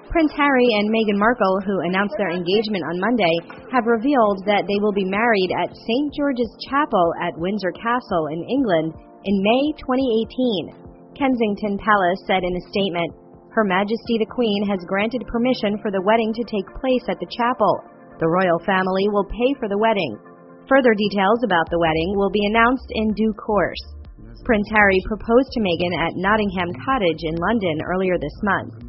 Prince Harry and Meghan Markle, who announced their engagement on Monday, have revealed that they will be married at St. George's Chapel at Windsor Castle in England in May 2018. Kensington Palace said in a statement, "Her Majesty the Queen has granted permission for the wedding to take place at the chapel. The royal family will pay for the wedding. Further details about the wedding will be announced in due course." Prince Harry proposed to Meghan at Nottingham Cottage in London earlier this month.